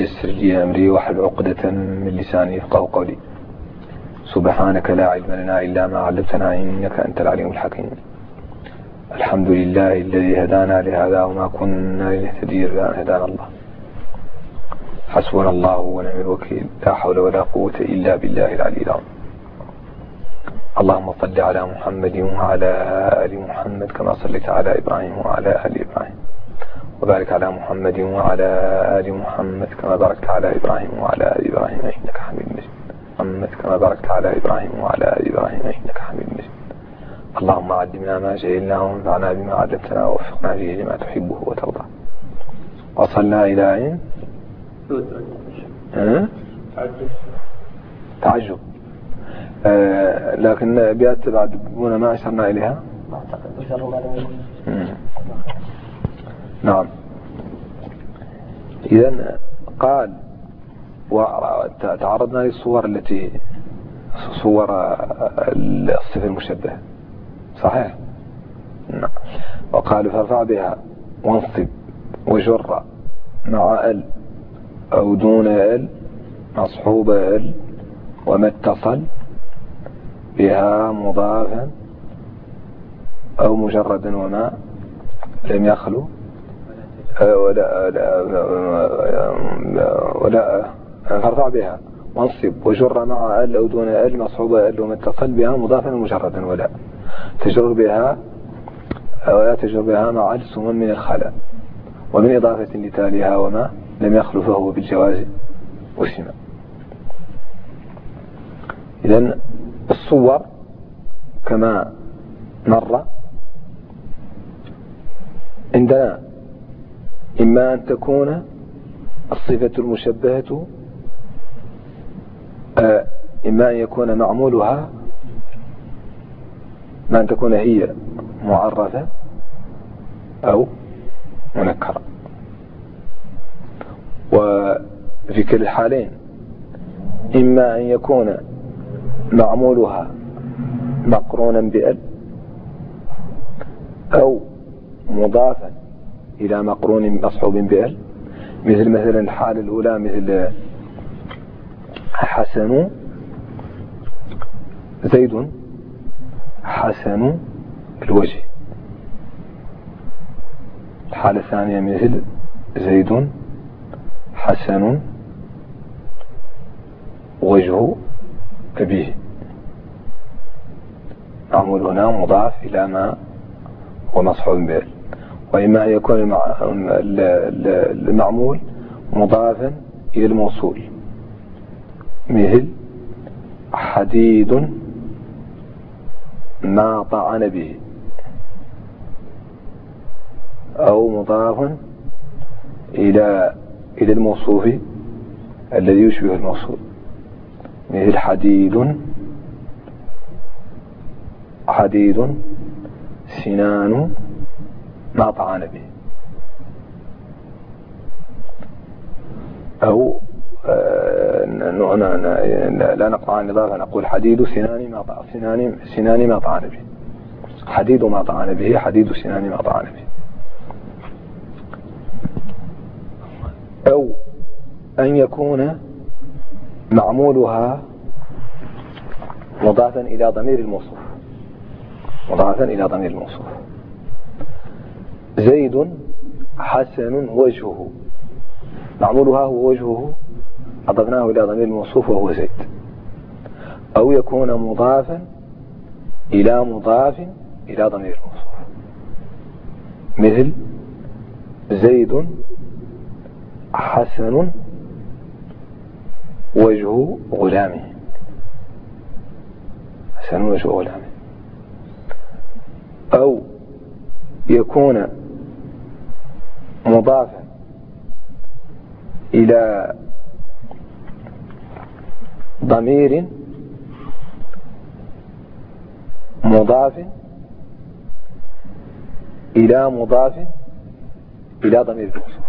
ويسر لي أمري واحلل عقدة من لساني يفقهوا قولي. سبحانك لا علم لنا إلا ما علمتنا إنك أنت العليم الحكيم. الحمد لله الذي هدانا لهذا وما كنا لنهتدي لولا أن هدانا الله. حسبنا الله ونعم الوكيل، لا حول ولا قوة إلا بالله العلي العظيم. اللهم صل على محمد وعلى آل محمد كما صليت على إبراهيم وعلى آل إبراهيم، وبارك على محمد وعلى آل محمد كما باركت على إبراهيم وعلى آل إبراهيم إنك حميد مجيد. محمد كما باركت على إبراهيم وعلى آل إبراهيم إنك حميد مجيد. اللهم علمنا ما جهلنا وانفعنا بما علمتنا ووفقنا به لما تحبه وترضى. وصلنا إلى أين؟ تعجب. لكن بيات بعد ما أشرنا إليها. نعم. إذن قال وتعرضنا للصور التي صور الصفة المشبهة، صحيح؟ نعم. وقال فارفع بها وانصب وجر مع ال أو دون ال مصحوب ال وما اتصل بها مضافا أو مجردا وما لم يخلو ولا فارفع بها وانصب وجر مع ال أو دون ال مصحوب ال وما اتصل بها مضافا مجردا ولا تجر بها ولا تجر بها مع ال سما من الخلاء ومن إضافة لتاليها وما لم يخلو فهو بالجواز وسما. إذن الصور كما مر عندنا إما أن تكون الصفة المشبهة إما أن يكون معمولها ما أن تكون هي معرفة أو منكرة، وفي كل الحالين إما أن يكون معمولها مقرونا بأل أو مضافا إلى مقرون مصحوب بأل، مثلا الحالة الأولى مثل حسن زيد حسن الوجه. الحالة الثانية مثل زيد حسن وجه أبيه، معمول هنا مضاف إلى ما هو مصحوب به. وإما أن يكون المعمول مضافا إلى الموصول مثل حديد ما طعن به، أو مضاف إلى الموصوف الذي يشبه الموصول مثل حديد سنان ما طعن به، أو لا نقطع عن إضافة نقول حديد سنان ما طعن به، حديد ما طعن به حديد سنان ما طعن به. أو أن يكون معمولها مضافا إلى ضمير الموصوف، زيد حسن وجهه، معمولها هو وجهه أضفناه إلى ضمير الموصوف وهو زيد. أو يكون مضافا إلى ضمير الموصوف مثل زيد حسن وجه غلامه، حسن وجه غلامه. أو يكون مضافا إلى ضمير مضاف إلى ضمير الموصوف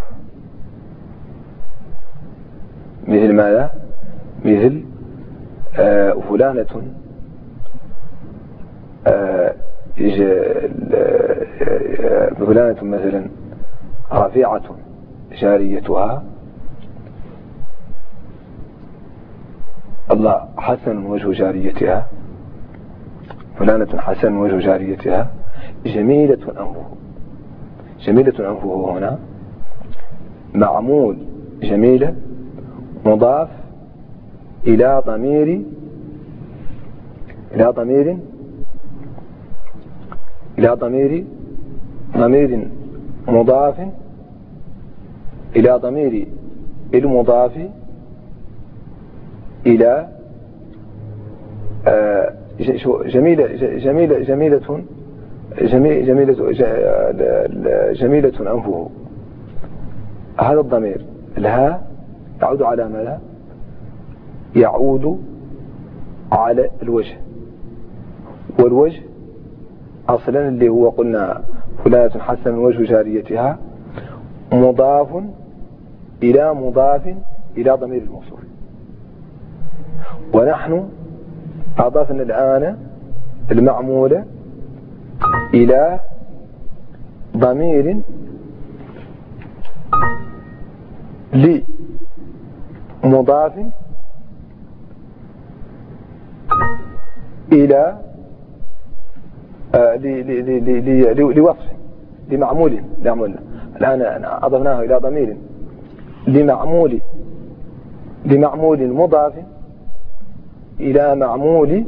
مثل ماذا؟ مثل فلانة فلانة مثلا رفيعة جاريتها الله حسن وجه جاريتها، فلانة حسن وجه جاريتها جميلة أنفه. جميلة أنفه هنا معمول جميلة مضاف إلى ضمير مضاف إلى ضمير المضاف إلى جميلة أنفه. هذا الضمير الهاء يعود على ماذا؟ يعود على الوجه، والوجه أصلا اللي هو قلنا فلانة حسن وجه جاريتها مضاف إلى ضمير الموصوف، ونحن أضفنا الآن المعمولة إلى ضمير مضاف إلى لوصف لمعمول. الآن أضفناه إلى ضمير لمعمول مضاف إلى معمول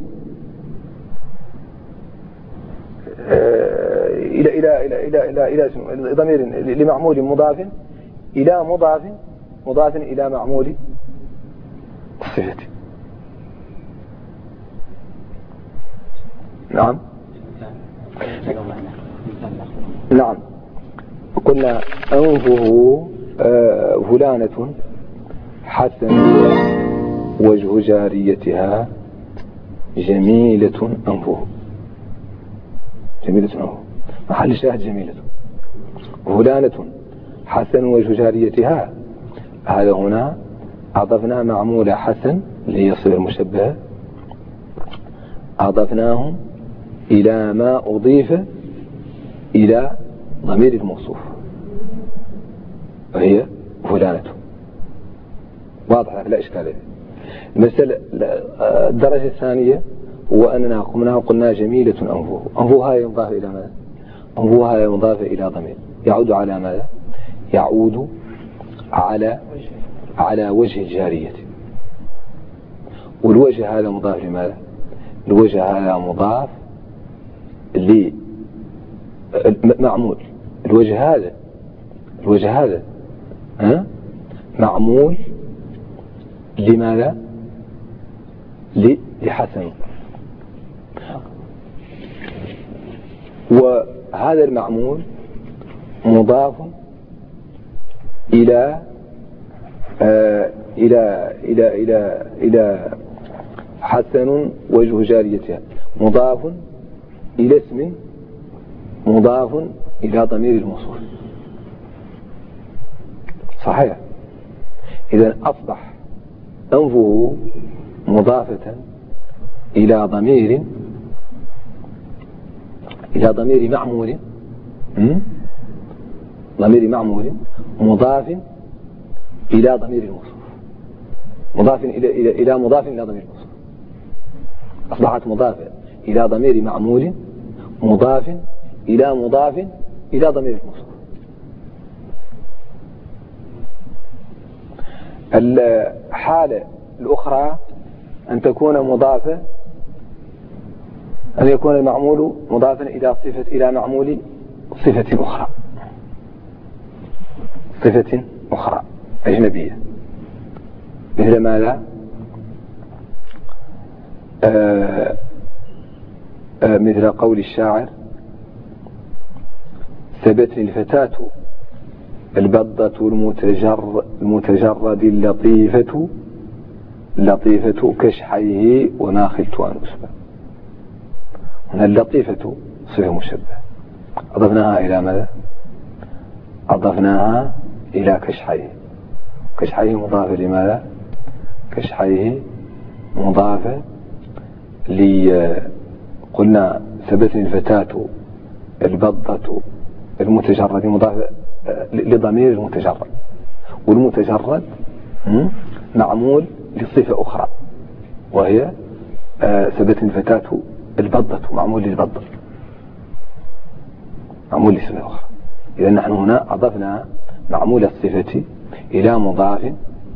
إلى ضمير لمعمول مضاف إلى مضاف إلى معمول الصفة. نعم قلنا أنفه فلانة حسن وجه جاريتها جميلة أنفه. محل الشاهد جميلة. فلانة حسن وجه جاريتها، هذا هنا أضفنا معمول حسن اللي هي صفة المشبهة، أضفناه إلى ما أضيف إلى ضمير الموصوف وهي فلانة. واضح لا إشكال. المسألة الدرجة الثانية هو أننا قمنا وقلنا جميلة أنفه. أنفها يضاف إلى ماذا؟ أنفها يضاف إلى ضمير يعود على ماذا؟ يعود على وجه الجارية، والوجه هذا مضاف لماذا؟ الوجه هذا مضاف لمعمول. الوجه هذا معمول لماذا؟ لحسن. وهذا المعمول مضاف إلى حسن وجه جاريتها، مضاف إلى اسم مضاف إلى ضمير الموصول. صحيح. إذا أصبح أنفه مضافة إلى ضمير معمول مضاف إلى ضمير الموصول، مضاف إلى مضاف إلى ضمير الموصول. أصبحت مضافة إلى ضمير معمول مضاف إلى ضمير الموصول. الحالة الأخرى أن تكون مضافة، أن يكون المعمول مضافا إلى معمول صفة أخرى أجنبية. مثل ماذا؟ مثل قول الشاعر: ثبتني الفتاة البضة المتجرد اللطيفة كشحيه وما خلت أن أسبة. هنا اللطيفة صفة مشبه، أضفناها إلى ماذا؟ أضفناها إلى كشحيه. كشحيه مضافة لماذا؟ كشحيه مضافة قلنا ثبتني الفتاة البضة المتجرد مضافة لضمير المتجرد، والمتجرد معمول لصفة أخرى وهي سبت الفتاة البضة، معمول للبضة، معمول لصفة أخرى. إذا نحن هنا أضفنا معمول الصفة إلى مضاف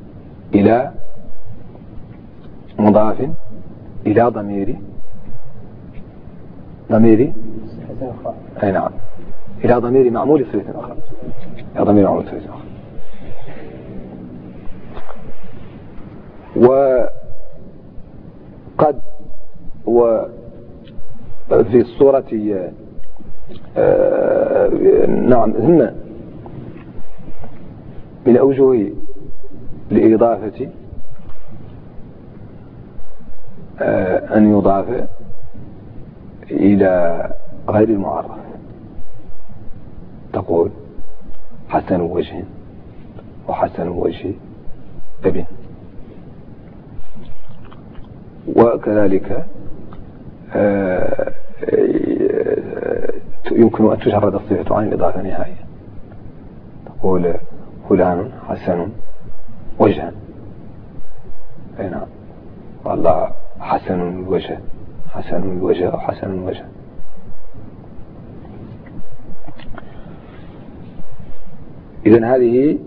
إلى ضمير أي نعم، إلى ضمير معمول صفة أخرى، إلى ضمير معمول صفة أخرى. وقد وفي الصورة نعم ثم من أوجه لإضافة أن يضاف إلى غير المعرف، تقول حسن وجه وحسن وجه ابن. وكذلك يمكن أن تجرد الصفة عن الإضافة نهائيا، تقول فلان حسن وجها، أي نعم، والله حسن الوجه، حسن الوجه أو حسن الوجه. إذن هذه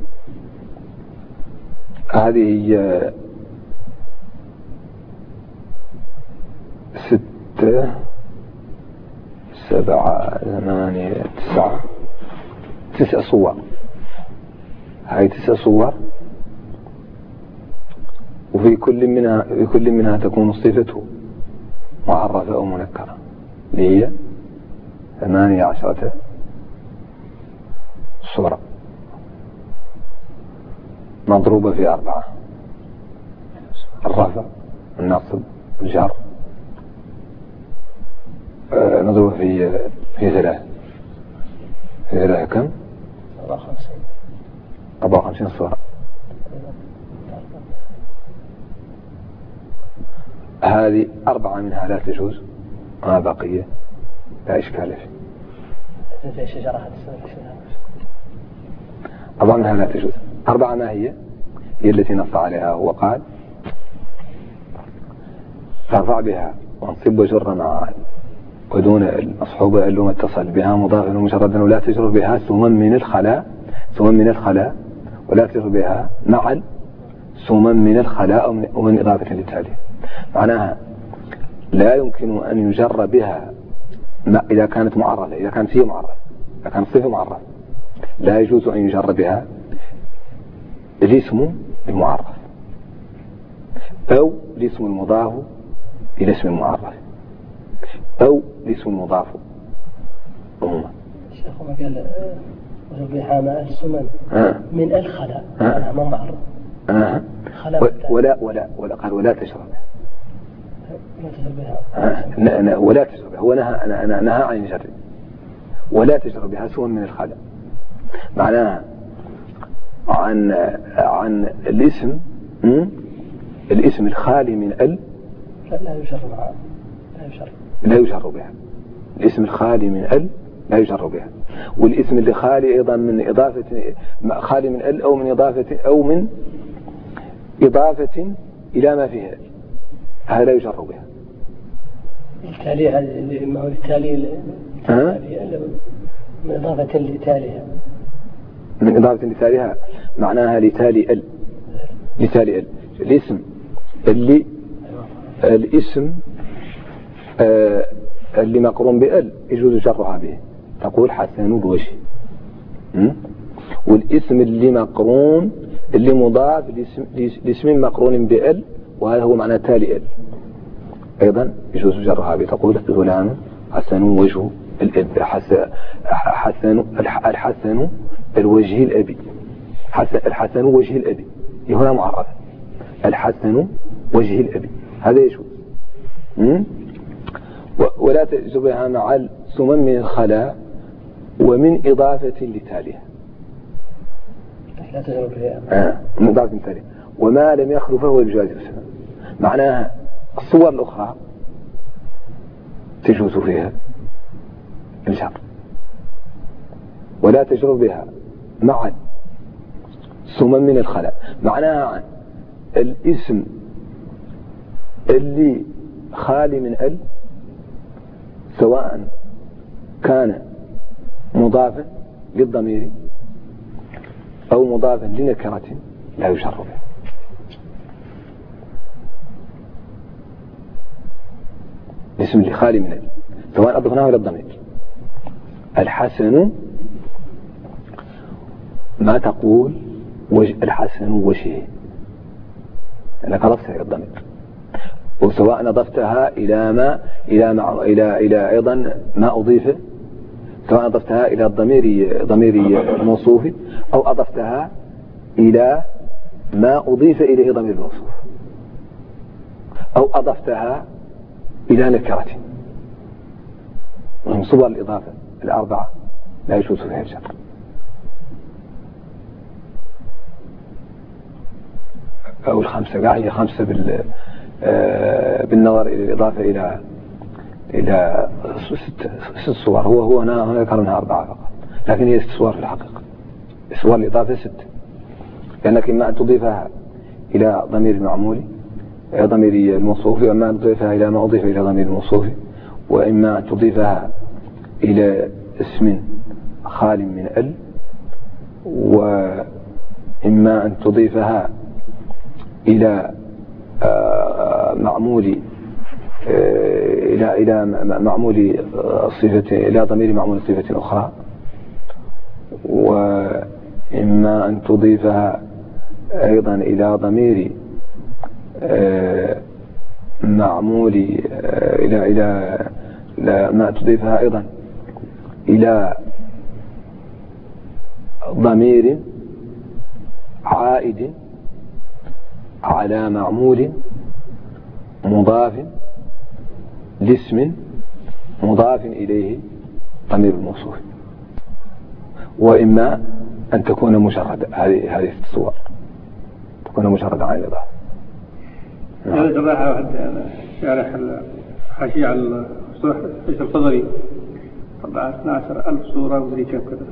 6 7 8 9 صور. هاي 9 صور، وفي كل منها تكون صفته معرفة أو منكرة، اللي هي 18 صورة مضروبة في 4: الرفع، النصب، الجر، مضروبة في 3 كم؟ 54 صورة. هذه 4 منها لا تجوز، ما بقية لا إشكال فيه. 4 منها لا تجوز. 4 ما هي التي نص عليها؟ هو قال ترفع بها وانصب وجر معا ودون المصحوبة اللي ما اتصل بها مضافا ومجردا، ولا تجر بها سمم من الخلاء ولا تجر بها مع سمم من الخلاء ومن إضافة للتالي. معناها لا يمكن أن يجر بها إذا كانت معرفة، إذا كانت هي معرفة، إذا كانت صفة معرفة لا يجوز أن يجر بها الاسم المعرف أو الاسم المضاف إلى اسم المعرف أو الاسم المضاف عموما. الشيخ ما قال وجبها مع السمن من الخلاء ما معرف ولا قال ولا تشرب بها ولا تشرب بها. هو نهى عن الجر، ولا تشرب بها سوى من الخلاء، معناها عن الاسم الخالي من لا يجر بها. الاسم الخالي من لا يجر بها، والاسم اللي خالي أيضا من إضافة، خالي من أو من إضافة إلى ما فيها، هذا لا يجر بها. التالي ما هو التالي من إضافة لتاليها، من إضافة لتاليها معناها لتالي الاسم اللي مقرون بأل يجوز جرها به، تقول حسن الوجه. والاسم اللي مضاف لاسم مقرون بأل، وهذا هو معنى تالي أل، أيضا يجوز جرها به، تقول فلان حسن وجه الأب، الحسن الوجه الأبي، الحسن وجه الأبي هنا معرف، الحسن وجه الأبي، هذا يجوز. ولا تجربها مع السمم من الخلاء ومن إضافة لتاليها، لا تجربها من إضافة لتاليها، وما لم يخلو فهو الجواز السمم. معناها الصور الأخرى تجوز فيها الجر، ولا تجرب بها مع سمم من الخلاء، معناها الاسم اللي خالي من ال سواء كان مضافا للضمير أو مضافا لنكرة لا يجر به. الاسم اللي خالي من ال سواء أضفناه إلى الضمير. الحسن ما تقول الحسن وجهه لأنك أضفتها إلى الضمير، وسواء أضفتها إلى أيضا ما أضيفه، سواء أضفتها إلى ضمير الموصوف أو أضفتها إلى ما أضيف إليه ضمير الموصوف أو أضفتها إلى نكرة. من صور الإضافة الأربعة لا يجوز فيها الجر. أو الخمسة، هي خمسة بالنظر إلى الإضافة إلى ست صور. هو هنا ذكر منها أربعة فقط، لكن هي ست صور في الحقيقة. صور الإضافة ست، لأنك إما أن تضيفها إلى ضمير المعمول ضمير الموصوف، وإما أن تضيفها إلى ما أضيف إلى ضمير الموصوف، وإما أن تضيفها إلى اسم خال من ال، وإما أن تضيفها إلى معمول إلى معمول صفة، إلى ضمير معمول صفة أخرى، وإما أن تضيفها أيضا إلى ضمير معمول إلى ما تضيفها أيضا إلى ضمير عائد على معمول مضاف لاسم مضاف إليه ضمير الموصوف، وإما أن تكون مجرد هذه الصور تكون مجرد عن الإضافة. هذا جراحة واحد شارح الحاشية على الصورة الفضلي طبعا 12,000 صورة ومدري كم كذا.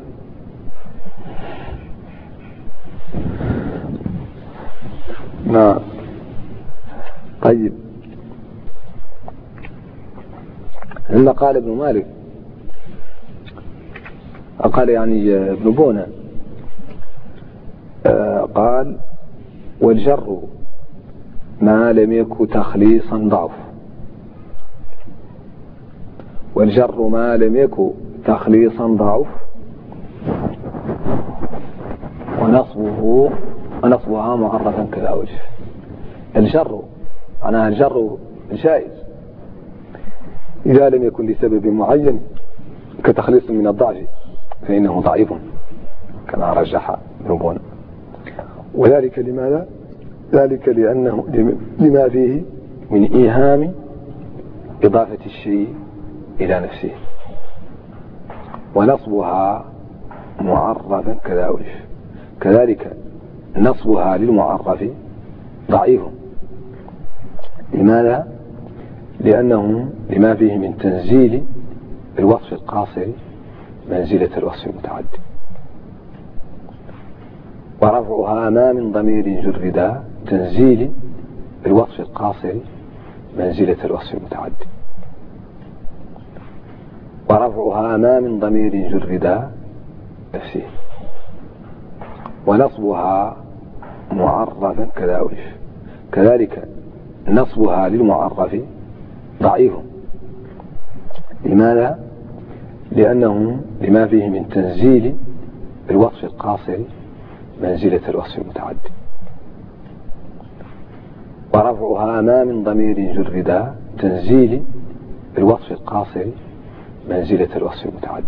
نعم. طيب، لما قال ابن مالك قال يعني ابن بونة قال والجر ما لم يكن تخليصا ضعف، والجر ما لم يكن تخليصا ضعف، ونصبها معرفا كذا وجه. الجر معناها الجر جائز إذا لم يكن لسبب معين كتخليص من الضعف فإنه ضعيف كما رجح ابن بونة. وذلك لماذا؟ ذلك لأنه لما فيه من إيهام إضافة الشيء إلى نفسه، ونصبها معرفا كذا وجه. كذلك نصبها للمعرف ضعيف. لماذا؟ لأنه لما فيه من تنزيل الوصف القاصر منزلة الوصف المتعدي، ورفعها ما من ضمير جردا تنزيل الوصف القاصر منزلة الوصف المتعدي، ورفعها ما من ضمير جردا نفسه، ونصبها معرفا كذا وجه. كذلك نصبها للمعرف ضعيف. لماذا؟ لأنه لما فيه من تنزيل الوصف القاصر منزلة الوصف المتعدي، ورفعها ما من ضمير جردا تنزيل الوصف القاصر منزلة الوصف المتعدي،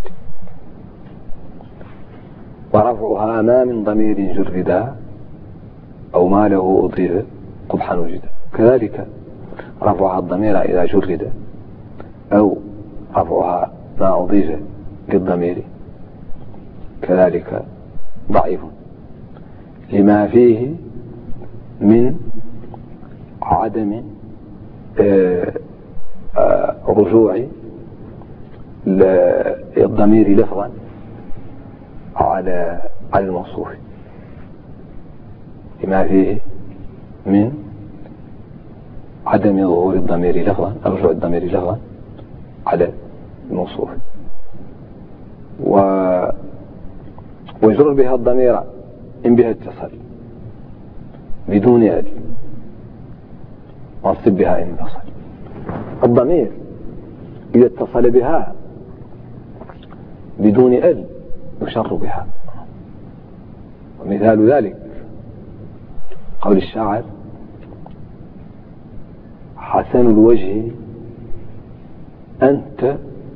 ورفعها ما من ضمير جردا أو ما له أضيف قبحا وجدا. كذلك رفعها الضمير إذا جرد أو رفعها ما أضيف للضمير كذلك ضعيف، لما فيه من عدم رجوع الضمير لفظا على الموصوف، لما فيه من عدم ظهور الضمير لفظا، رجوع الضمير لفظا على الموصوف، ويجرر بها الضمير إن بها اتصل بدون ال، وانصب بها إن اتصل. الضمير إذا اتصل بها بدون ال يشر بها. ومثال ذلك قول الشاعر: حسن الوجه أنت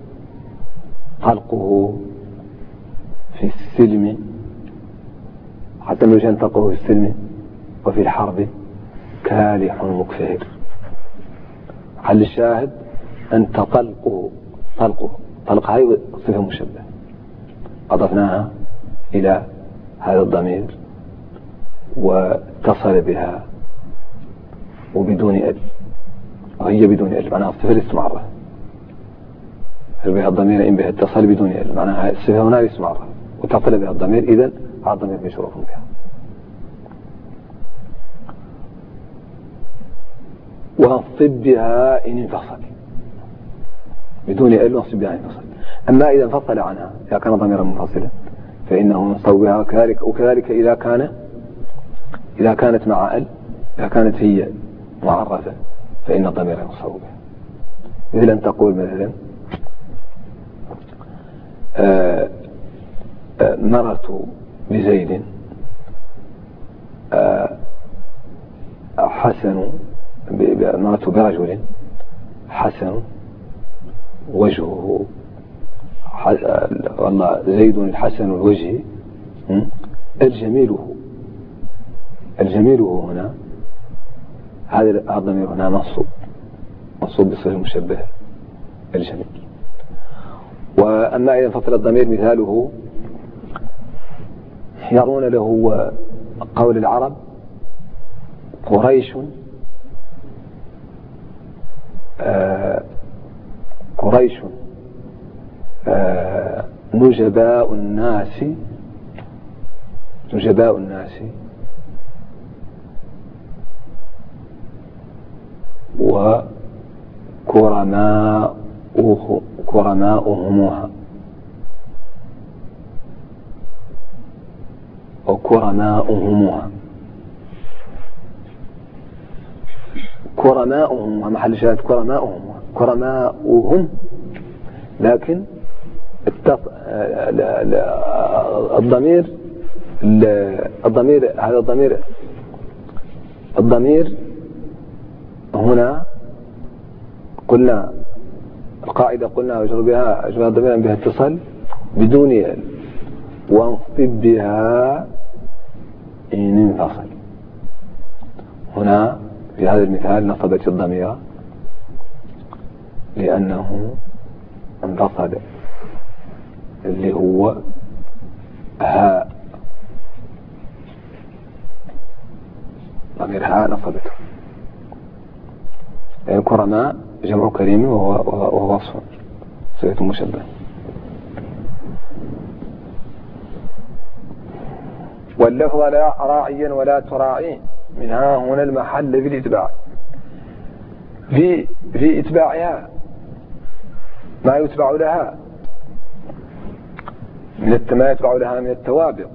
طلقه في السلم، حسن الوجه أنت طلقه في السلم وفي الحرب كالح مكفهر. حل الشاهد أنت طلقه، طلق هاي صفة مشبه أضفناها إلى هذا الضمير واتصل بها وبدون ال، وهي بدون ال معناها الصفة الاسم عرف، بها الضمير إن بها اتصل بدون ال معناها الصفة هنا الاسم عرف واتصل بها الضمير، إذن هذا الضمير مشروف بها. وانصب بها إن انفصل بدون ال، وانصب بها إن انفصل. أما إذا انفصل عنها إذا كان ضميرا منفصلا فإنه ينصب بها وكذلك إذا كانت مع ال، إذا كانت هي معرفة فإن الضمير ينصب بها. مثل أن تقول مثلا مررت بزيد حسن، مررت برجل حسن وجهه، والله زيد الحسن الوجه الجميله هنا، هذا الضمير هنا منصوب بصفة المشبه الجميل. وأما إذا انفصل الضمير مثاله يرون له قول العرب: قريش نجباء الناس وكرماؤهمها كرماؤهم محل شاهد كرماؤهم، لكن الضمير هنا قلنا القاعدة قلنا يجر بها الضمير بها اتصل بدون ال، وانصب بها إن انفصل. هنا في هذا المثال نصبت الضمير لأنه انفصل اللي هو هاء، ضمير هاء نصبته. الكرماء جمع كريم وهو وصف صفة مشبه. واللفظ لا راعيا ولا تراعي، منها هنا المحل في الإتباع، في إتباعها ما يتبع لها ما يتبع لها من التوابع،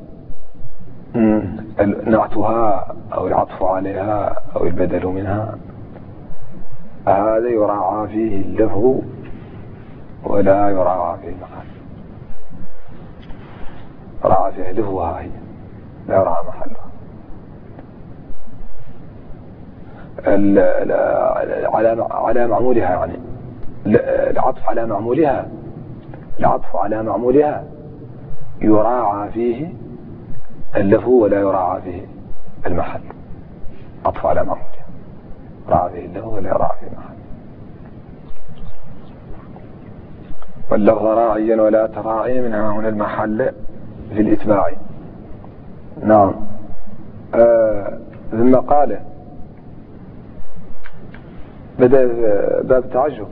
نعتها أو العطف عليها أو البدل منها، هذا يراعى فيه اللفظ ولا يراعى فيه المحل. يراعى فيه لفظها هي، لا يراعى محلها. على معمولها، يعني العطف على معمولها يراعى فيه اللفظ ولا يراعى فيه المحل. عطف على معمولها يراعى فيه اللفظ ولا يراعى فيه المحل. واللفظ راعيا ولا تراعي، منها هنا المحل في الإتباع. نعم. ثم قال بدأ باب التعجب.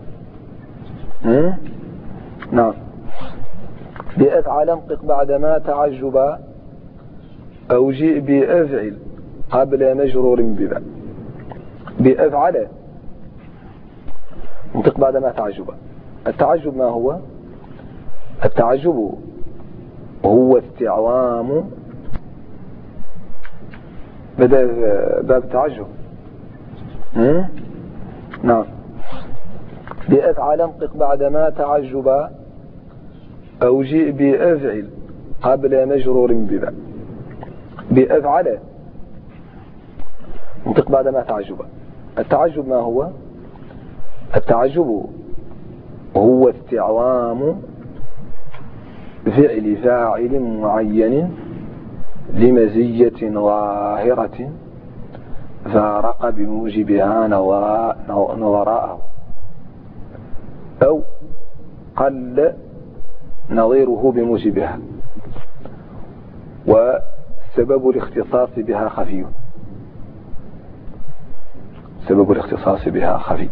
نعم. بأفعل انطق بعدما تعجبا، أو جيء بأفعل قبل مجرور ببا. بأفعل انطق بعدما تعجبا. التعجب ما هو؟ التعجب هو استعظام، بدأ باب التعجب. نعم. بأفعل انطق بعدما تعجبا أو جئ بأفعل قبل مجرور بباء. بأفعل انطق بعدما تعجبا. التعجب ما هو؟ التعجب هو استعظام فعل فاعل معين لمزية ظاهرة فارق بموجبها نظراءه أو قل نظيره بموجبها، وسبب الاختصاص بها خفي. سبب الاختصاص بها خفي.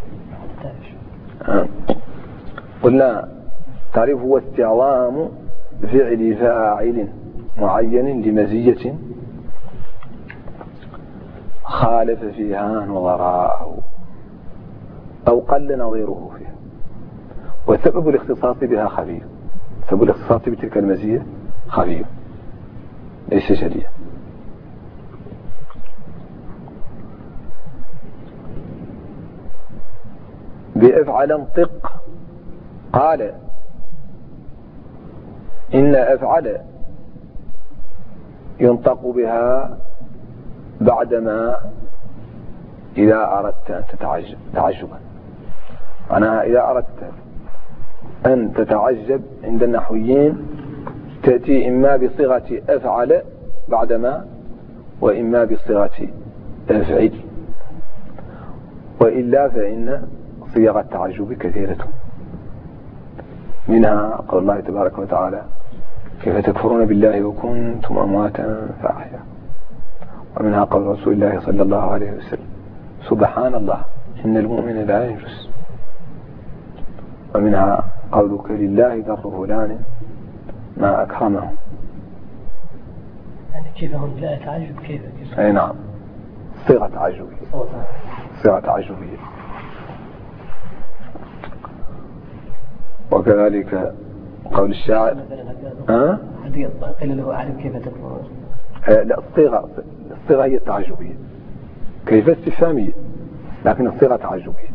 قلنا تعريف هو استعظام فعل فاعل معين لمزية خالف فيها نظراءه أو قل نظيره فيها، وسبب الاختصاص بها خفي. سبب الاختصاص بتلك المزية خفي ليس جليا. بأفعل انطق قال إن أفعل ينطق بها بعدما إذا أردت أن تعجبا. أنا إذا أردت أن تتعجب عند النحويين تأتي إما بصيغة أفعل بعدما وإما بصيغة أفعل، وإلا فإن صيغ التعجب كثيرة، منها قول الله تبارك وتعالى كيف تكفرون بالله وكنتم أمواتا فأحيا، ومنها قول رسول الله صلى الله عليه وسلم سبحان الله إن المؤمن لا ينجس، ومنها قولك لله در فلان ما أكرمه. يعني كيف هم لا تعجب كيف؟ أي نعم، صيغة تعجبية. صيغة تعجبية. وكذلك قول الشاعر قيل له أعلم كيف تكفرون. لا، الصيغة هي التعجبية، كيف استفهامية، لكن الصيغة تعجبية.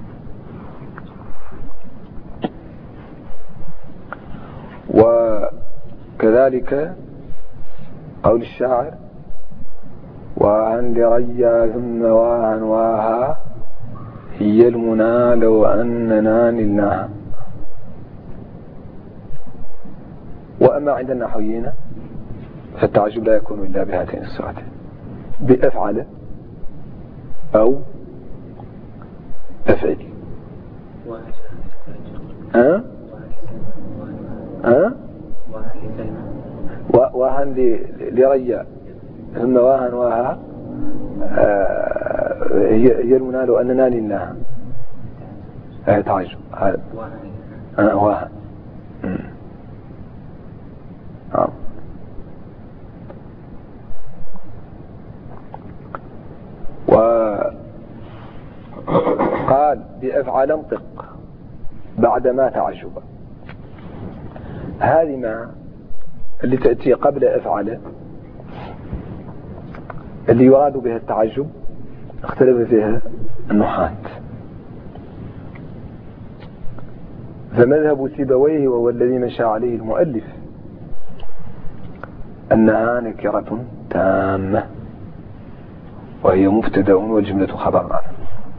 وكذلك قول الشاعر وأن لريا ثم واها واها هي المنى لو أننا نلناها. وأما عند النحويين فالتعجب لا يكون إلا بهاتين الصيغتين، بأفعل أو أفعل. واهن لريا ثم واهن واها هي المنال أننا لله. هذا تعجب. هذا واهن. وقال بأفعل انطق بعدما تعجبا. هذه ما اللي تأتي قبل أفعل اللي يراد بها التعجب اختلف فيها النحاة. فمذهب سيبويه وهو الذي مشى عليه المؤلف أنها نكرة تامة وهي مبتدأ والجملة خبر عنه.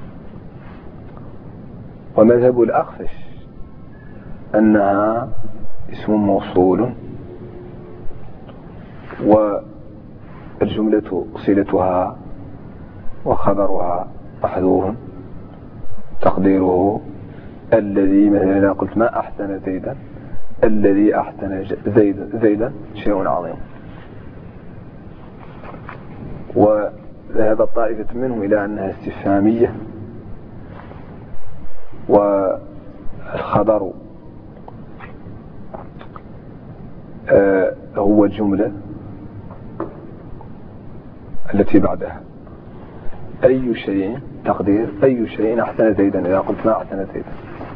ومذهب الأخفش أنها اسم موصول والجملة صلتها وخبرها محذوف تقديره الذي، مثلا إذا قلت ما أحسن زيدا، الذي أحسن زيدا شيء عظيم. وذهب طائفة منهم إلى أنها استفهامية، والخبر هو الجملة التي بعدها. أي شيء التقدير أي شيء أحسن زيدا. إذا قلت ما أحسن زيدا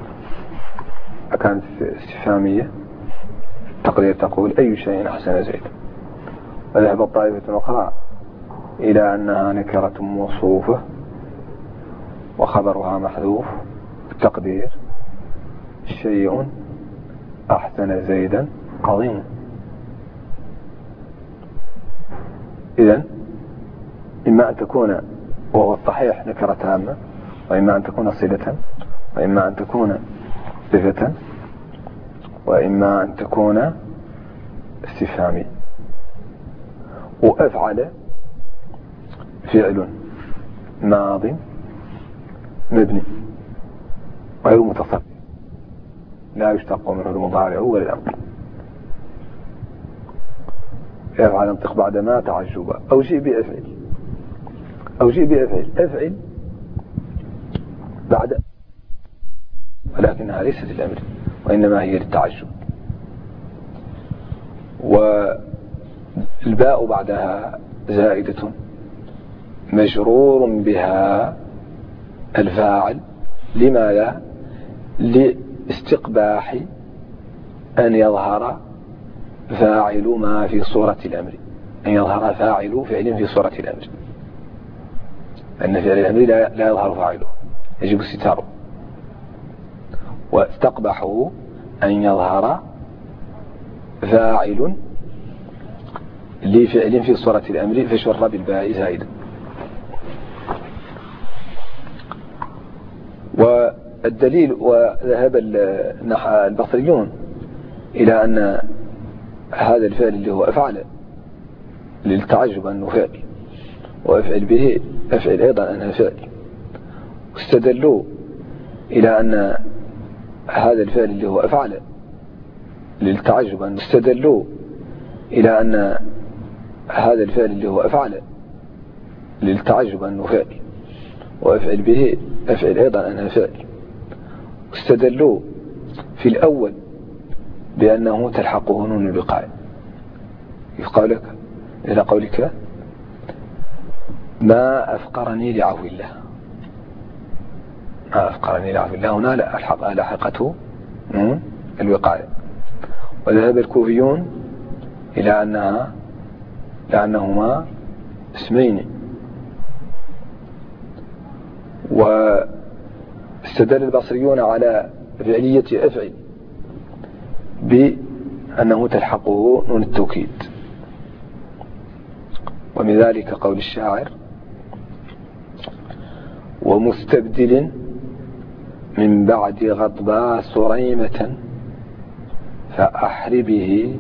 أكانت استفهامية، التقدير تقول أي شيء أحسن زيدا. وذهب الطائفة أخرى إلى أنها نكرة موصوفة وخبرها محذوف، التقدير شيء أحسن زيدا عظيم. إذن إما أن تكون، وهو الصحيح، نكرة تامة، وإما أن تكون صلة، وإما أن تكون صفة، وإما أن تكون استفهامي. وأفعل فعل ماض مبني غير متصرف لا يشتق منه المضارع ولا الأمر. يفعل انطق بعد ما تعجبا أو شيء بأفعل، أو شيء بأفعل، أفعل بعد، ولكنها ليست الأمر وإنما هي للتعجب. والباء بعدها زائدة مجرور بها الفاعل، لماذا؟ لاستقباح أن يظهر فاعل ما في صورة الأمر، أن يظهر فاعل فعل في صورة الأمر، أن فعل الأمر لا يظهر فاعله، يجب ستاره. واستقبحه أن يظهر فاعل لفعل في صورة الأمر فشر بالباء زائدا. والدليل، وذهب البصريون إلى أن هذا الفعل اللي هو أفعل للتعجب أنه فعل، وأفعل به أفعل أيضا أنها فعل. واستدلوا إلى أن هذا الفعل اللي هو أفعل للتعجب أنه، استدلوا إلى أن هذا الفعل اللي هو أفعل للتعجب أنه فعل، وأفعل به أفعل أيضا أنها فعل. واستدلوا في الأول بأنه تلحقه نون الوقاية، يقال إلى قولك ما أفقرني لعفو الله، ما أفقرني لعفو الله، هنا لاحقته نون الوقاية. وذهب الكوفيون إلى لأنهما اسمين. واستدل البصريون على فعلية أفعل بأنه تلحقه نون التوكيد، ومن ذلك قول الشاعر ومستبدل من بعد غضبا صريمة فأحربه،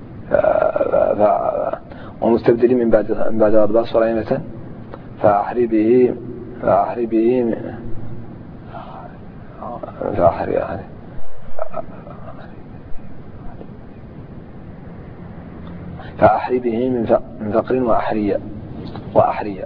ومستبدل من بعد غضبا صريمة فأحربه من فقر وأحرية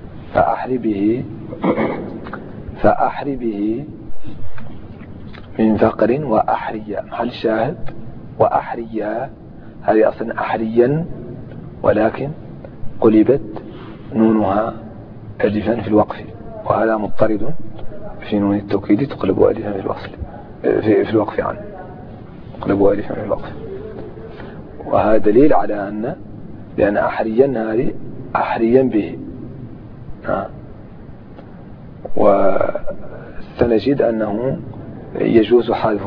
فأحربه من فقر وأحرية. هل شاهد وأحرية هذه أصلا أحريا، ولكن قلبت نونها ألفا في الوقف، وهذا مضطرد في نون التوكيد تقلب ألفا في الوصل في الوقف عنه، تقلب ألفا في الوقف. وهذا دليل على لأن أحريا هذه أحريا به. وسنجد أنه يجوز حذف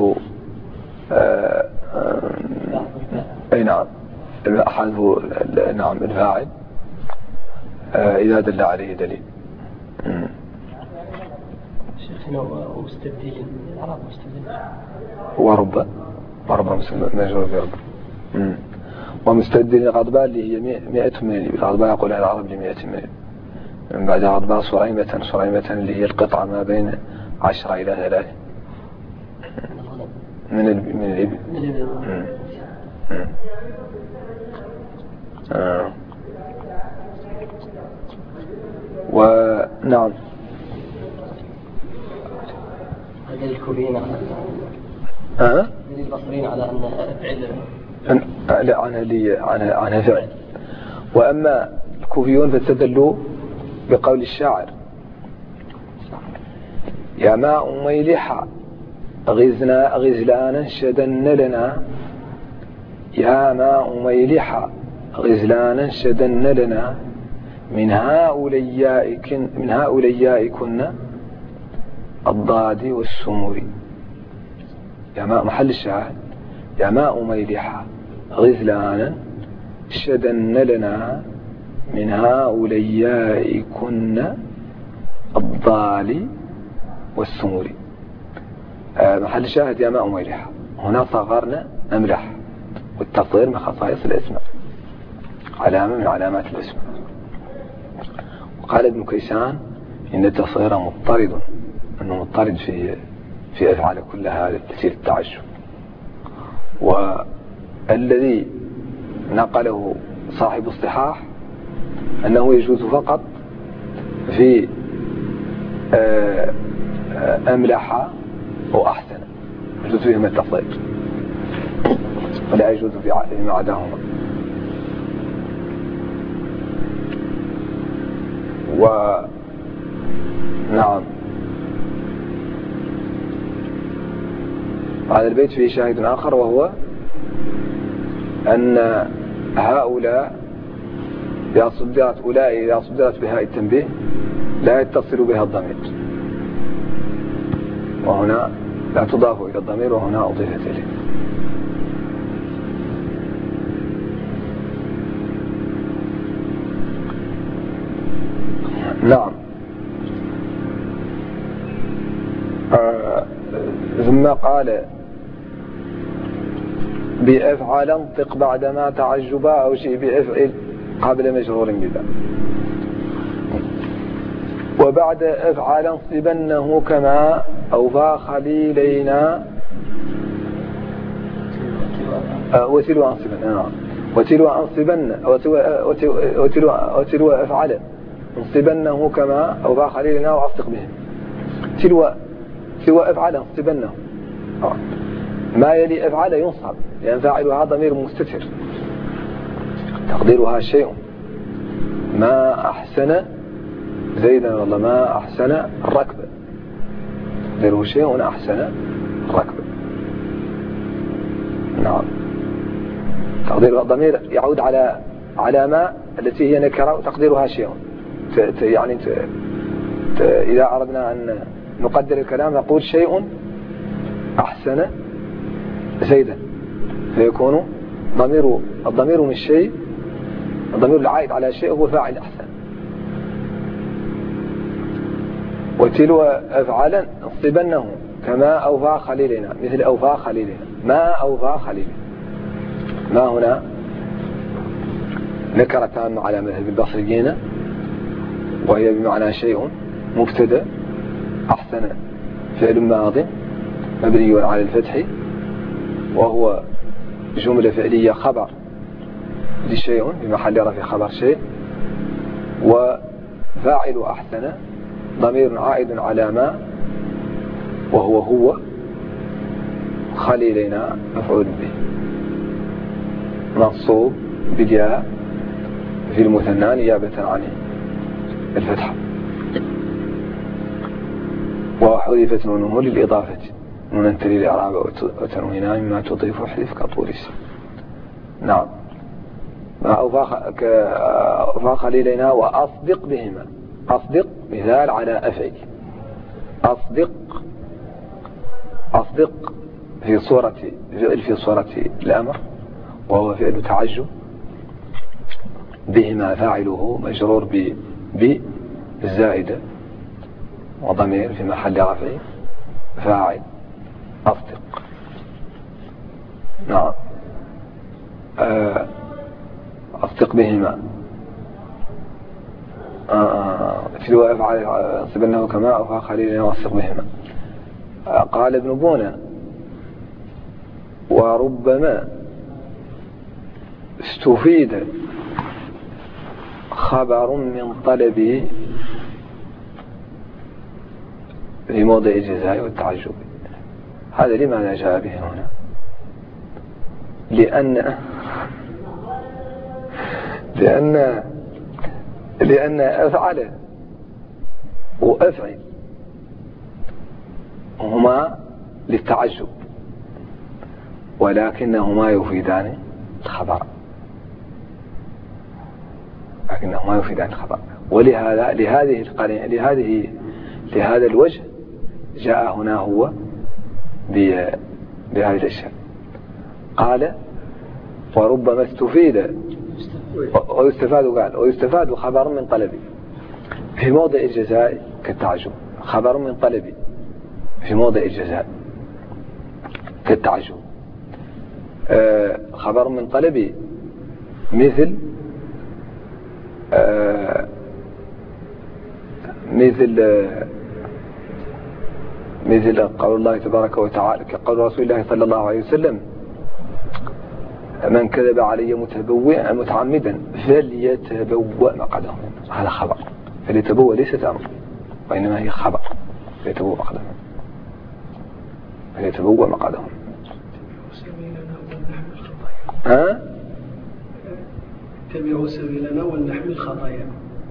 نعم حذف نعم الفاعل إذا دل عليه دليل. شيخنا ومستبدل العرب مستبدل ورب مجرور برب. ومستبدل غضبان اللي هي 100 من الإبل. غضبان يقول العرب ل100 من بعد غضبان صريمة اللي هي القطعة ما بين 10 إلى 3 من الإبل. ونعم هذا الكوفيين البصريين على أن أفعل لا عنها فعل. وأما الكوفيون فاستدلوا بقول الشاعر يا ماء ميلحا غزلانا شدن لنا، يا ماء ميلحا غزلانا شدن لنا، من هؤلاء الضاد والسمر. يا ماء محل الشاهد، يا ماء ميلحا غزلانا شدن لنا، من هؤلاء الضال والسمر. محل الشاهد يا ماء ميلحا، هنا صغرنا أملح، والتصغير من خصائص الاسم، علامة من علامات الاسم. وقال ابن كيسان إن التصغير مضطرد، أنه مضطرد في أفعال كلها التي للتعجب. والذي نقله صاحب الصحاح أنه يجوز فقط في أملح وأحسن، يجوز فيهما التصغير ولا يجوز فيما عداهما. نعم، هذا البيت فيه شاهد آخر، وهو أن هؤلاء إذا صدرت بهاء التنبيه لا يتصل بها الضمير، وهنا لا تضاف إلى الضمير، وهنا أضيفت إليه. نعم. ثم قال بأفعل انطق بعدما تعجبا، أو شيء بأفعل قبل مجرور بذا. وبعد أفعل انصبنه كما أوفى خليلينا، وتلو أنصبن، وتلو أنصبن، وتلو أفعل انصبنه كما أوفى خليلنا وأصدق بهم. تلو أفعل انصبنه، ما يلي أفعل ينصب، لأن فاعلها ضمير مستتر تقديرها شيء. ما أحسن زيدا، والله ما أحسن الركب، تقديره شيء أحسن الركب. نعم، تقدير الضمير يعود على ما التي هي نكرة وتقديرها شيء. يعني إذا أردنا أن نقدر الكلام نقول شيء أحسن زيدا، فيكون الضمير من الشيء، الضمير العائد على شيء هو فاعل أحسن. وتلو أفعالا انصبنه كما أوفى خليلنا، مثل أوفى خليلنا، ما أوفى خليلنا. ما هنا نكرتان على مذهب البصريين، وهي بمعنى شيء مبتدأ، أحسن فعل ماض مبني على الفتح، وهو جملة فعلية خبر لشيء بمحل رفع خبر شيء. وفاعل أحسن ضمير عائد على ما، وهو خليلنا مفعول به، منصوب بالياء في المثنى نيابة عن الفتحة، وحذفت نونه للإضافة، نون تلي الإعراب وتنوينها مما تضيف وحذف كطول السم. نعم. ما أوفى خليلنا وأصدق بهما، أصدق مثال على أفعل، أصدق في صورة الأمر، وهو فعل تعجب، بهما فاعله مجرور بالزائدة وضمير في محل رفع فاعل أصدق. نعم. أصدق بهما، تلو أفعل انصبنه كما أوفى خليلنا وأصدق بهما. قال ابن بونة: وربما استفيد خبر من طلبه في موضع الجزاء والتعجب. هذا لماذا جاء به هنا؟ لأن أفعل وأفعل هما للتعجب ولكنهما يفيدان الخبر، ولهذا لهذا الوجه جاء هنا هو بهذه الأشياء. قال وربما استفيد ويستفاد خبر من طلبي في موضع الجزاء كالتعجب. خبر من طلبي في موضع الجزاء كالتعجب. خبر من طلبي مثل قول الله تبارك وتعالى، كقول رسول الله صلى الله عليه وسلم: من كذب علي متعمدا فليتبوأ مقعده. هذا خبر، فليتبوأ ليست أمر وإنما هي خبر. فليتبوأ مقعده. تبعوا سبيلنا ولنحمل خطايا.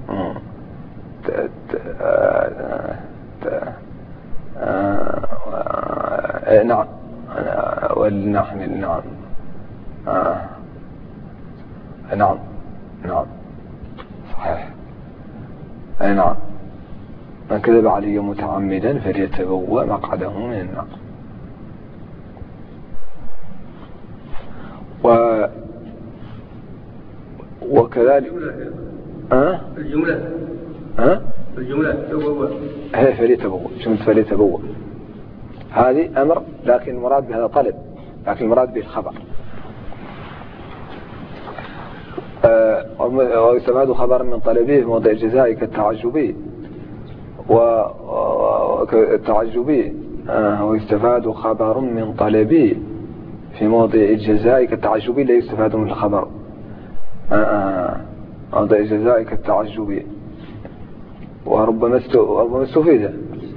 نعم ولنحمل. نعم صحيح. نعم من كذب علي متعمدا فليتبوأ مقعده من النار. وكذلك الجملة هي فليتبوأ هذه أمر، لكن المراد بهذا طلب، لكن المراد به الخبر. ويستفاد خبر من طلبه في موضع الجزاء كالتعجبي ويستفاد خبر من طلبه في موضع الجزاء كالتعجبي لا يستفاد من الخبر. موضع الجزاء كالتعجبي وربما استفيد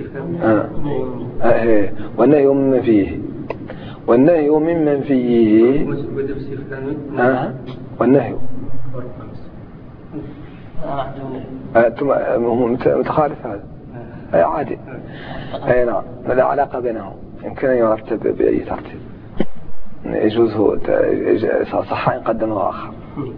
والنهي ممن فيه والنهي متخالف هذا عادي. نعم لا علاقة بينهم، يمكن أن يرتب بأي ترتيب، يجوز هو صح إن قدمه آخر.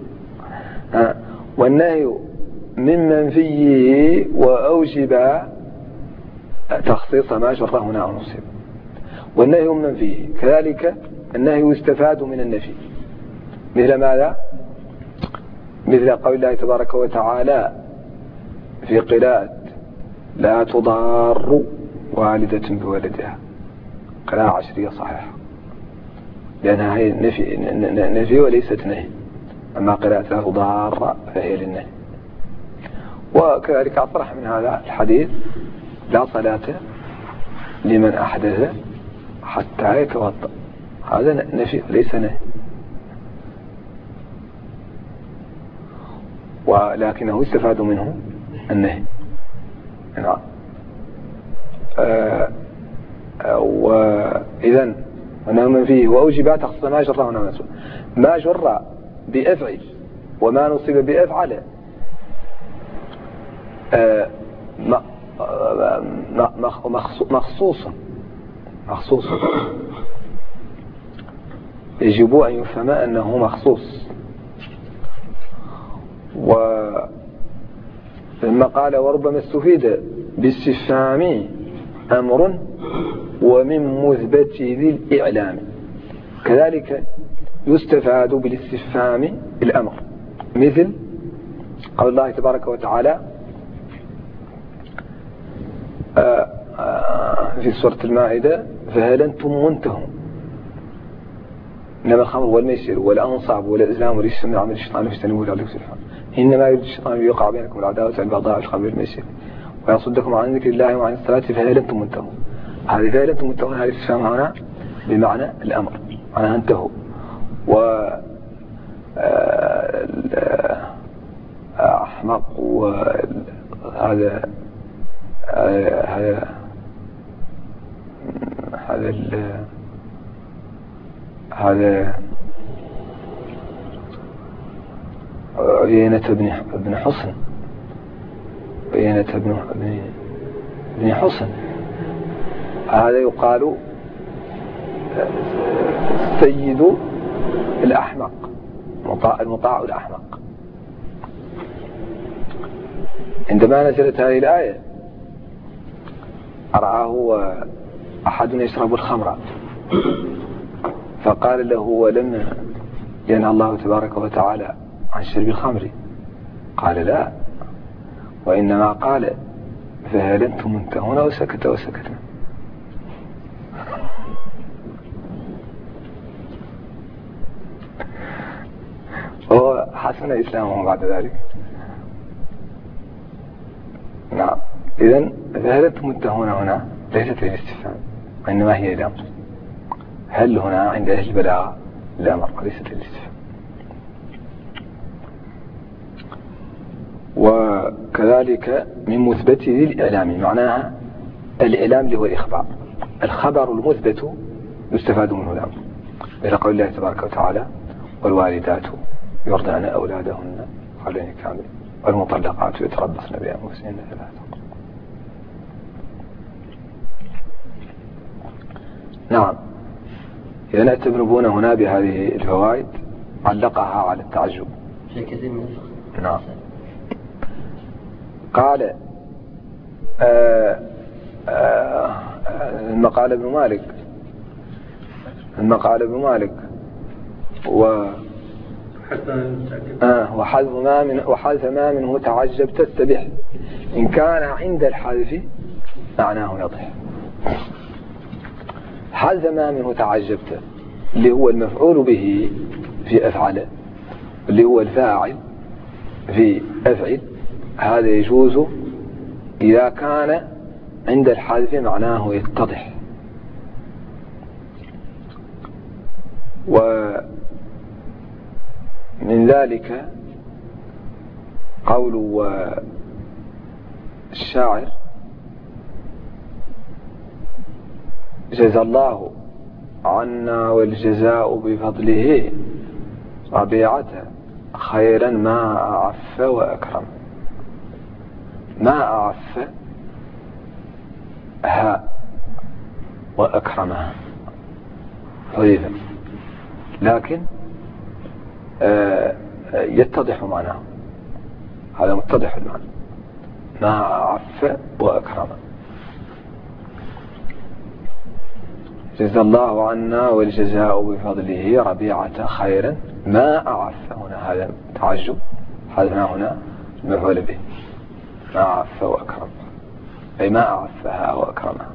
والنهي ممن فيه وأوجب تخصيص ما جره هنا أو نصيب. والنهي ممن فيه كذلك النهي يستفاد من النفي. مثل ماذا؟ مثل قول الله تبارك وتعالى في قراءة لا تضار والدة بولدها، قراءة عشرية صحيحة لأنها هي نفي وليست نهي، أما قراءة لا تضار فهي للنهي. وكذلك أطرح من هذا الحديث لا صلاة لمن أحدث حتى يتوضأ، هذا نفي وليس نهي، ولكنه استفاد منه النهي. نعم. وإذن ونهم فيه وأوجب تخصيص ما جره هنا مسؤول، ما جر بأفعل وما نصب بأفعل مخصوص يجب أن يفهم أنه مخصوص. ولما قال وربما استفيد باستفهام أمر ومن مثبت ذي الإعلام، كذلك يستفاد بالاستفهام الأمر، مثل قول الله تبارك وتعالى في سورة المائدة فهل أنتم منتهون إنما الخمر والميسر والأنصاب والأزلام والرجس من عمل الشيطان فاجتنبوه لعلكم تفلحون. إنما يريد الشيطان أن يوقع بينكم العداوة والبغضاء في الخمر والميسر ويصدكم عن ذكر الله وعن الصلاة فهل أنتم منتهون. هذه فهل أنتم منتهون هذه استفهام هنا بمعنى الأمر، معناها انتهوا. أحمق وهذا هذا عيينة بن حصن، عيينة بن حصن هذا يقال سيد الأحمق، المطاع الأحمق. عندما نزلت هذه الآية رآه أحد يشرب الخمر فقال له ولم ينهى الله تبارك وتعالى عن شرب الخمر؟ قال لا، وإنما قال فهل أنتم منتهون، وسكت وسكت. وحسن إسلامه بعد ذلك. نعم، إذن فهل أنتم منتهون هنا ليست للاستفهام، وإنما هي الأمر. هل هنا عند أهل البلاغة الأمر وليست للاستفهام. وكذلك من مثبته الإعلام، معناها الإعلام اللي هو الإخبار، الخبر المثبت يستفاد منه الأمر، إلى قول الله تبارك وتعالى والوالدات يرضعن أولادهن حولين كامل والمطلقات يتربصن بأنفسهن 3 قروء. نعم، إذا نعتبر هنا بهذه الفوائد علقها على التعجب. نعم. قال المقال ابن مالك وحذف ما منه تعجب تستبح، إن كان عند الحذف معناه يضح. حذف ما منه تعجبت اللي هو المفعول به في أفعل، اللي هو الفاعل في أفعل، هذا يجوز إذا كان عند الحذف معناه يتضح. ومن ذلك قول الشاعر جزى الله عنا والجزاء بفضله ربيعة خيرا ما أعف وأكرم. ما أعف وأكرمها حذيفا، لكن يتضح معناه، هذا متضح المعنى. ما أعف وأكرم. جزى الله عنا والجزاء بفضله ربيعة خيرا ما أعف، هنا هذا تعجب، هذا هنا مفعول به، ما أعف وأكرم، أي ما أعفها وأكرمها.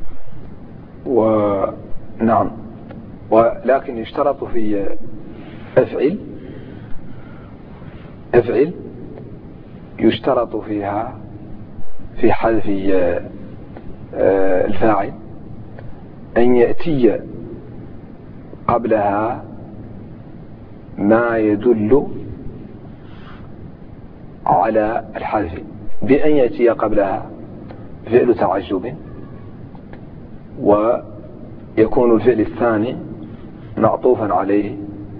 ونعم، ولكن يشترط في أفعل يشترط فيها في حذف الفاعل أن يأتي قبلها ما يدل على الحذف، بأن يأتي قبلها فعل تعجب، ويكون الفعل الثاني معطوفا عليه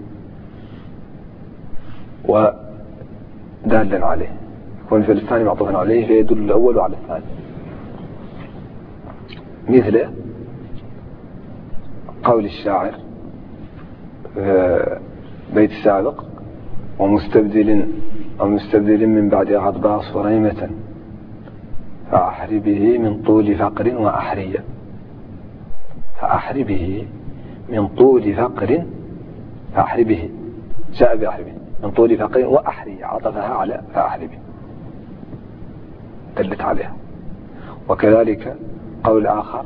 ودالا عليه، يكون الفعل الثاني معطوفا عليه فيدل الأول على الثاني. مثل قول الشاعر بيت السابق ومستبدل من بعد غضباء صريمة فأحري به من طول فقر وأحرية. فأحري به من طول فقر، فأحري به جاء بأحري به من طول فقر وأحرية، عطفها على فأحري به دلت عليها. وكذلك قول آخر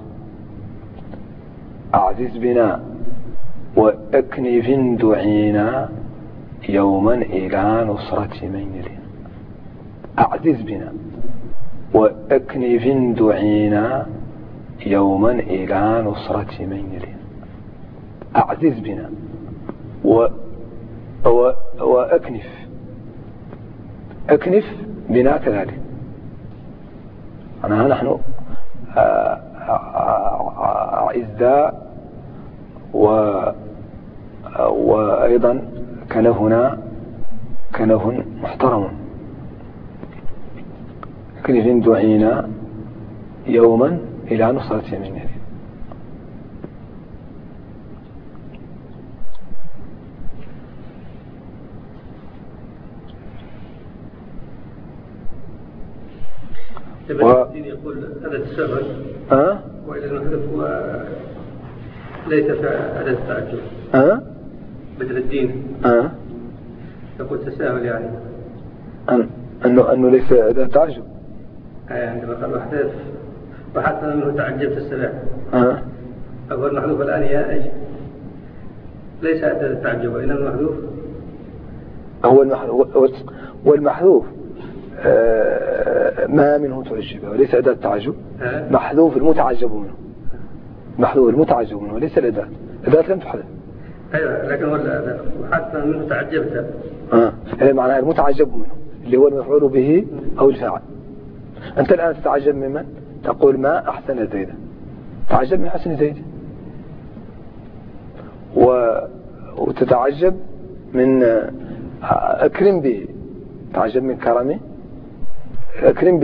أعزز بنا وأكنف دعينا يوما إلى نصرة من يلينا. أعزز بنا وأكنف دعينا يوما إلى نصرة من يلينا. أعزز بنا أكنف بنا كذلك. نحن أعزاء، وأيضا كنفنا كنف محترم. كنف دعينا يوما إلى نصرة من يلينا. ابن الدين يقول هذا التساهل وإلى المحذوف ليس في أداة التعجب. بدر الدين يقول تساهل يعني أنه ليس أداة تعجب. عندما قال محذوف وحتى أنه تعجبت السماع. أقول المحذوف الآن يا ليس أداة التعجب وإنما المحذوف هو المحذوف ما منه تعجب وليس أداة تعجب. محذوف المتعجب منه، محذوف المتعجب منه وليس الأداة. الأداة لم تحذف. أيوة لكن هو وحتى منه تعجبت. معناها المتعجب منه اللي هو المفعول به أو الفاعل. أنت الآن تتعجب ممن؟ تقول ما أحسن زيدا، تعجب من حسن زيد، وتتعجب من أكرم به، تعجب من كرمه، أكرم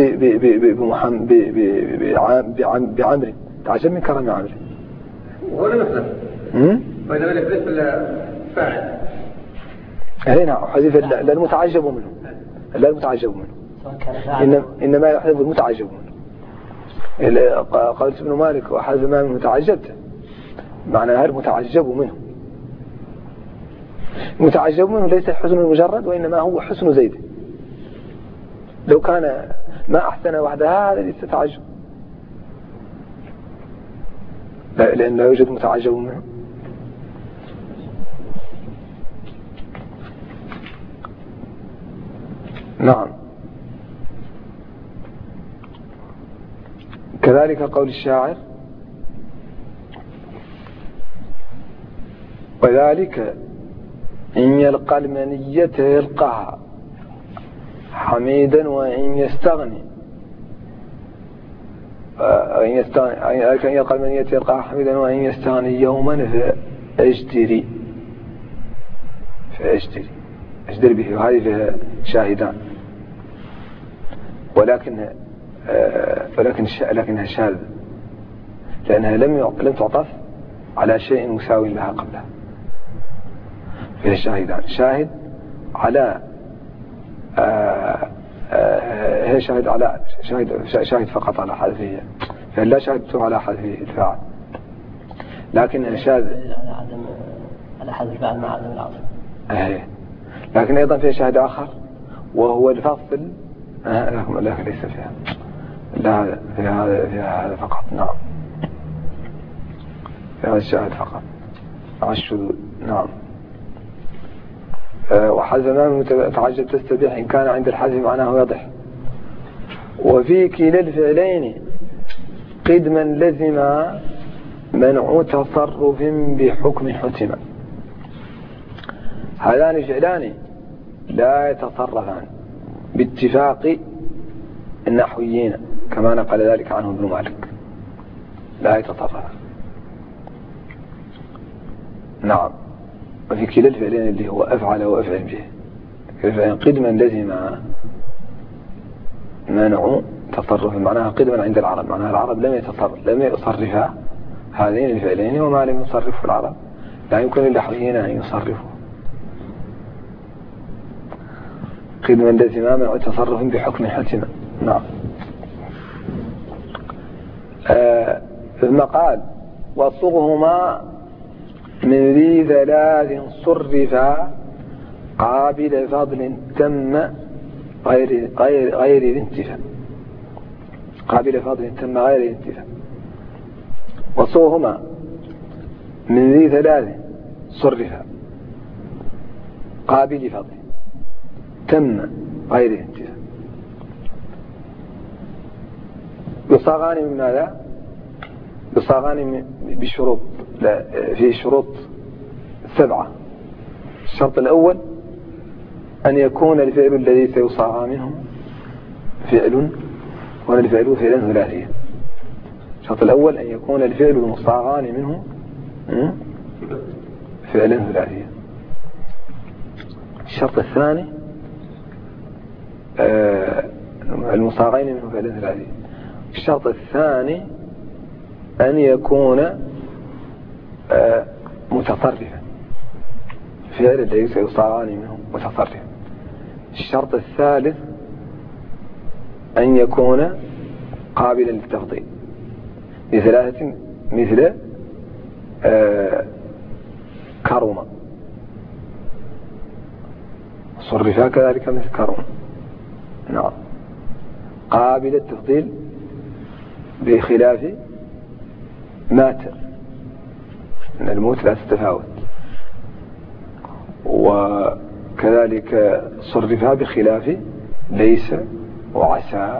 بعمر، تعجب من كرم عمر. وهو لا يحذف وإنما يحذف الفاعل. نعم حذف المتعجب منه، لا المتعجب منه، إنما يحذف المتعجب منه. قالت ابن مالك وحذف ما منه تعجبت، معناها المتعجب منه. المتعجب منه ليس الحسن المجرد وإنما هو حسن زيد. لو كان ما أحسن وحدها هذا ليس تعجب، لأن لا يوجد متعجب منه. نعم. كذلك قول الشاعر وذلك إن يلقى المنية يلقاها حميدا وإن يستغني إن يلقى المنية يلقاها حميدا وإن يستغني يوما فأجدري أجدر به، وهذه فيها شاهدان ولكنها شاذة لأنها لم تعطف على شيء مساوي لها قبلها. فيها شاهدان، شاهد على هي شاهد فقط على حذفه، فلا شاهد على حذف الفاعل، لكن شاذ على حذف الفاعل مع عدم العطف. لكن أيضا فيها شاهد آخر وهو الفصل، لكن ليس فيها، لا فيها هذا فقط. نعم فيها الشاهد فقط مع الشذوذ. نعم. وحذف ما منه تعجب تستبيح إن كان عند الحذف معناه يضح. وفي كلا الفعلين قدما لزم منع تصرف بحكم حتم. هذان فعلان لا يتصرفان باتفاق النحويين كما نقل ذلك عنه ابن مالك، لا يتصرفان. نعم. وفي كلا الفعلين اللي هو أفعل وأفعل به قدما لزم منع تصرف، معناها قدما عند العرب، معناها العرب لم يصرفا هذين الفعلين، وما لم يصرفه العرب لا يمكن للنحويين أن يصرفوا. قدما لزم منع تصرف بحكم حتم. نعم. ثم قال وصغهما من ذي ثلاث صرفا قابل فضل تم غير الانتفاء، قابل فضل تم غير الانتفاء. وصوهما من ذي ثلاث صرفا قابل فضل تم غير الانتفاء. يصاغان من ماذا؟ يصاغان بشروط، في شروط 7. الشرط الأول أن يكون الفعل الذي سيصاغ منه فعل والفعل فعلا ثلاثيا. الشرط الأول أن يكون الفعل المصاغان منه فعلا ثلاثيا. الشرط الثاني المصاغين منه فعلا ثلاثيا. الشرط الثاني أن يكون متصرفا، فعل الذي سيصاغان منه متصرفا. الشرط الثالث أن يكون قابلا للتفضيل بثلاثة مثل كرم، صرف كذلك مثل كرم. نعم. قابل التفضيل بخلاف مات، أن الموت لا تتفاوت. وكذلك صرفها بخلاف ليس وعسى.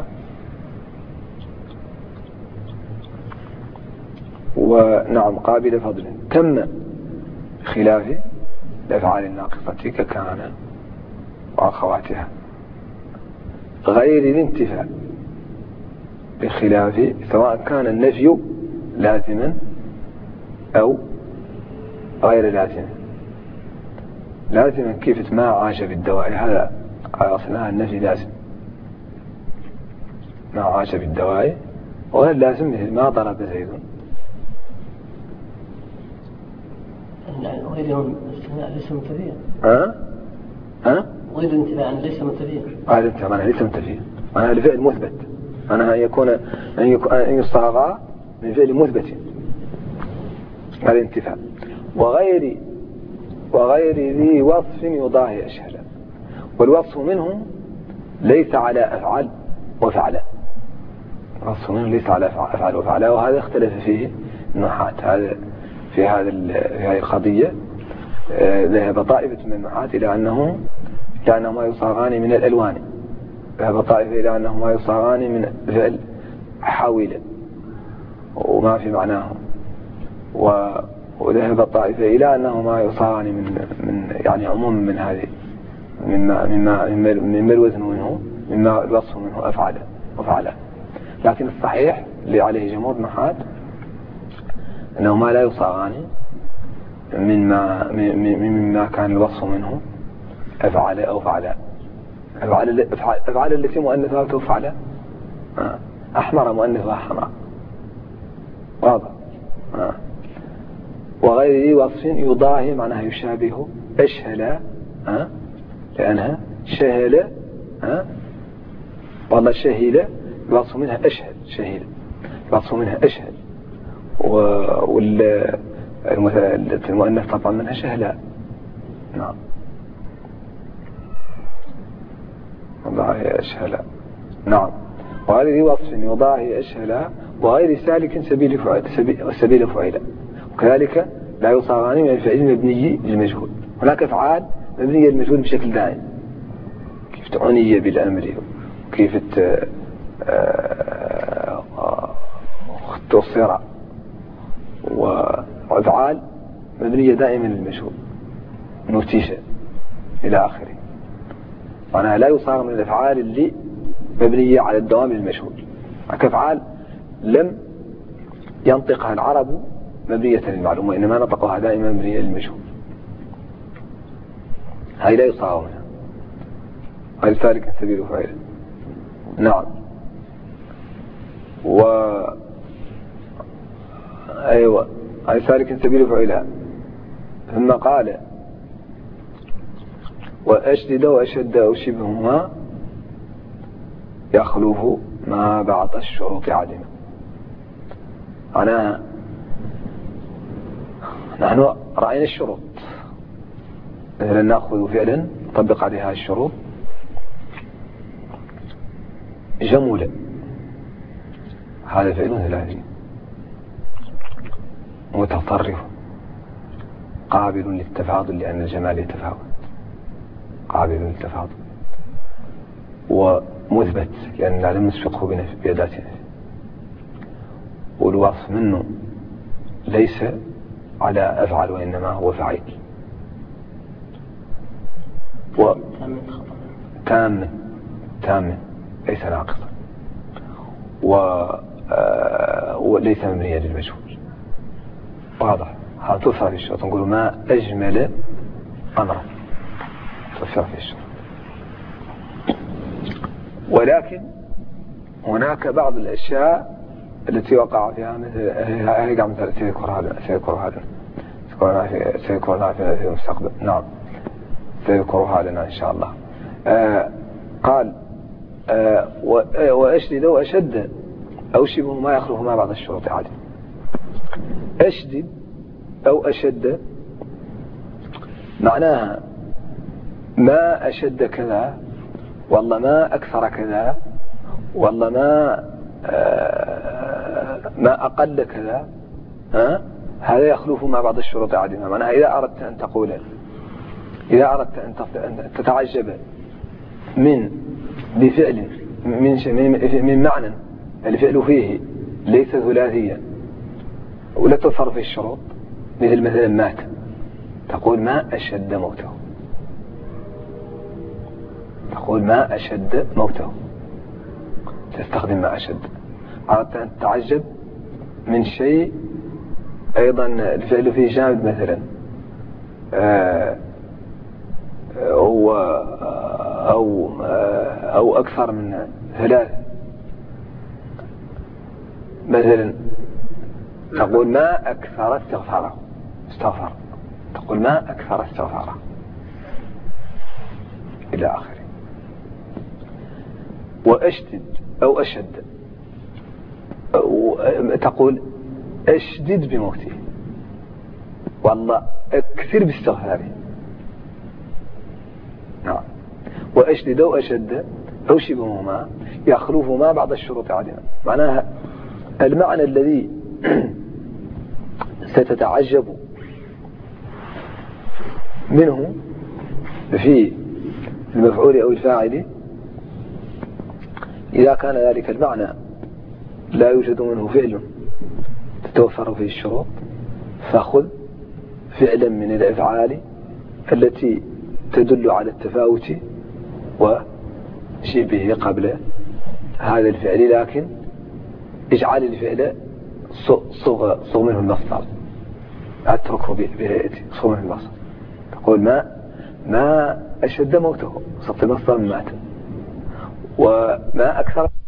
ونعم قابل فضل تم بخلاف الأفعال الناقصة ككان وأخواتها. غير الانتفاع بخلاف سواء كان النفي لازما أو غير لازما. لازما كيف ما عاش بالدواء، هذا أصلها النفي لازم، ما عاش بالدواء. وغير لازم مثل ما ضرب زيد. غير الاستثناء ليس منتفيا. غير الانتفاع ليس منتفيا. هذا انت معناه ليس منتفيا، معناه الفعل مثبت، معناها أن يصاغ من فعل مثبت. هذا انتفاع. وغير ذي وصف يضاهي أشهلا. والوصف منه ليس على أفعال وفعلا. الوصف منه ليس على أفعال وفعلا، وهذا اختلف فيه النحاة. هذا في هذه القضية ذهب طائفة من النحاة إلى أنهما يصاغان من الألوان. ذهب طائفة إلى أنهما يصاغان من فعل حاولة وما في معناه. وذهب طائفة إلى أنهما يصاغان من يعني عموما من هذه مما الوزن منه، مما الوصف منه أفعال وفعلا. لكن الصحيح اللي عليه جمهور النحاة أنهما لا يصاغان مما كان الوصف منه أفعال أو فعلا. أفعال التي مؤنثها تفعل أحمر مؤنثها حمر، واضح. وغير وصف يضاهي معناها يشابه أشهل، لأنها شهل، والله شهيلة الوصف منها أشهل، شهيلة الوصف منها أشهل. والمؤنث طبعا منها شهلاء. نعم. يضاهي أشهلاء. نعم. وغير وصف يضاهي أشهلاء وغير سالك سبيل فعيلة. وكذلك لا يصاغان من الفعل المبني للمجهول. هناك أفعال مبنية للمجهول بشكل دائم، كيف تعنية بالأمر، وكيف تصير، وأفعال مبنية دائما للمجهول، نوتيشة إلى آخره. معناها لا يصاغ من الأفعال اللي مبنية على الدوام للمجهول. كأفعال لم ينطقها العرب مبنية للمعلومة، إنما نطقها دائما مبنية للمجهول. هاي لا يصاغ منها. هاي سالك سبيل فعيلة. نعم. أيوة هاي سالك سبيل فعيلة. ثم قال وأشدد وأشد أو شبهما يخلف ما بعض الشروط عدم. نحن رأينا الشروط، مثلا نأخذ فعلا نطبق عليها الشروط. جمولة هذا فعل ثلاثي متطرف قابل للتفاضل لأن الجمال يتفاوت، قابل للتفاضل. ومثبت لأن لم نسبقه بأداتنا. والوصف منه ليس على أفعل وإنما هو فعيل. تام ليس ناقصا، وليس مبنيا للمجهول. واضح. هذا تؤثر في الشرط، نقول ما أجمل أمره، تؤثر في الشرط. ولكن هناك بعض الأشياء التي وقع فيها مثل سيذكرها في المستقبل. نعم سيذكرها لنا إن شاء الله. قال وأشدد وأشد أو شبه ما يخلفهما بعض الشروط عادي. أشدد أو أشد معناها ما أشد كذا، والله ما أكثر كذا، والله ما أقل كذا، هذا يخلف مع بعض الشروط عادمة. معناها إذا أردت أن تقول، إذا أردت أن تتعجب بفعل من معنى الفعل فيه ليس ثلاثيا ولا تظهر في الشروط، مثلا مات، تقول ما أشد موته، تقول ما أشد موته، تستخدم ما أشد. أردت أن تتعجب من شيء أيضا الفعل فيه جامد مثلا، أو أكثر من ثلاث مثلا، تقول ما أكثر استغفاره، تقول ما أكثر استغفاره إلى آخره. وأشدد أو أشد، تقول أشدد بموته، والله أكثر باستغفاره. نعم. وأشدد أو أشد أو شبههما يخلفهما بعض الشروط عادمة. معناها المعنى الذي ستتعجب منه في المفعول أو الفاعل، إذا كان ذلك المعنى لا يوجد منه فعل تتوفر فيه الشروط، فخذ فعلا من الأفعال التي تدل على التفاوت وشبهه قبل هذا الفعل، لكن اجعل الفعل صغ منه المصدر، اتركه بهيئته صغ منه المصدر. تقول ما أشد موته، صغت المصدر من مات، وما أكثر